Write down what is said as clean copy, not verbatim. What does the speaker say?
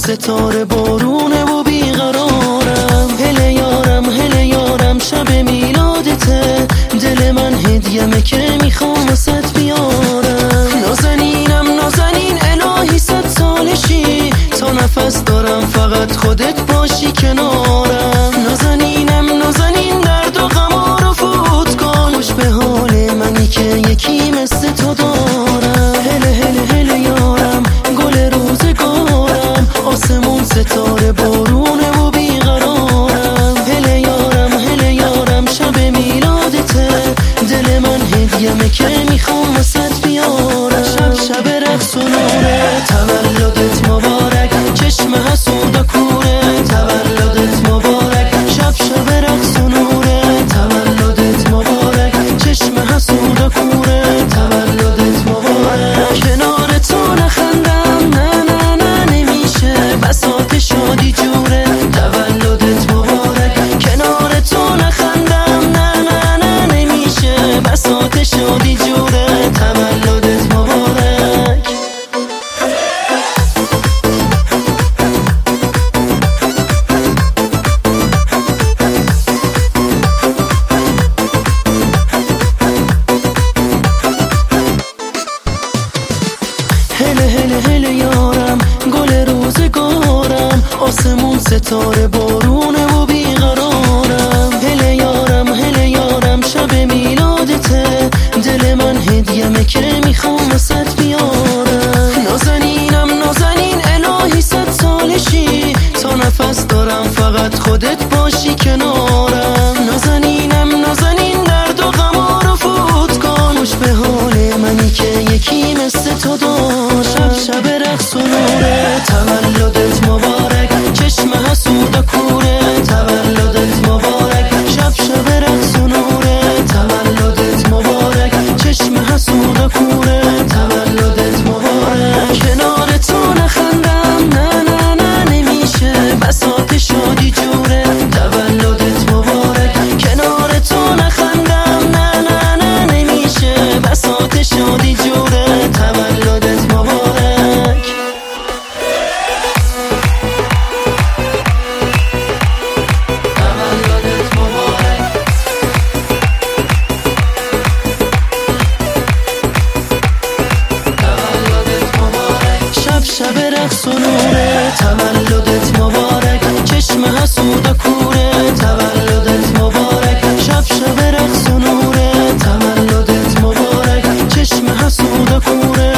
ستاره بارونه و بیقرارم. هله یارم شب میلادته، دل من هدیه‌مه که میخوام واسط بیارم. نازنینم نازنین الهی 100 سالشی، تا نفس دارم فقط خودت باشی کنارم. نازنینم نازنین درد و غم رو فوت کن، خوش به حال منی که یکی مثل تو دارم. هله یارم گل روزگارم، آسمون ستاره بارونه و بیقرارم. هله یارم شب میلادته، دل من هدیه‌مه که میخوام واسط بیارم. شب رقص و نوره، تولدت مبارک، چشم حسود و کوره، تولدت مبارک. شب رقص و نوره، تولدت مبارک، چشم حسود و کوره، تولدت مبارک. کنار تو نخندم نه نمیشه، بساط شادی جوره، تولدت مبارک. کنار تو نخندم نه نمیشه، بساط شادی جوره، تولدت مبارک. هله یارم گل روزگارم، آسمون ستاره بارونه و بیقرارم. هله یارم شب میلادته، دل من هدیه‌مه که میخوام واسط بیارم. نازنینم نازنین الهی 100 سالشی، تا نفس دارم فقط خودت باشی کنارم. نازنینم نازنین درد و غم رو فوت کن، خوش به حال منی که یکی مثل تو دارم. شب رقص و نوره، تولدت مبارک، چشم حسود و کوره، تولدت مبارک. شب رقص و نوره، تولدت مبارک، چشم حسود و کوره، تولدت مبارک. کنار تو نخندم نه نمیشه، بساط شادی جوره، تولدت مبارک. کنار تو نخندم نه نمیشه، بساط شادی جوره، تولدت مبارک. شب رقص و نوره، تولدت مبارک، چشم حسود و کوره، تولدت مبارک. شب رقص و نوره، تولدت مبارک، چشم حسود و کوره،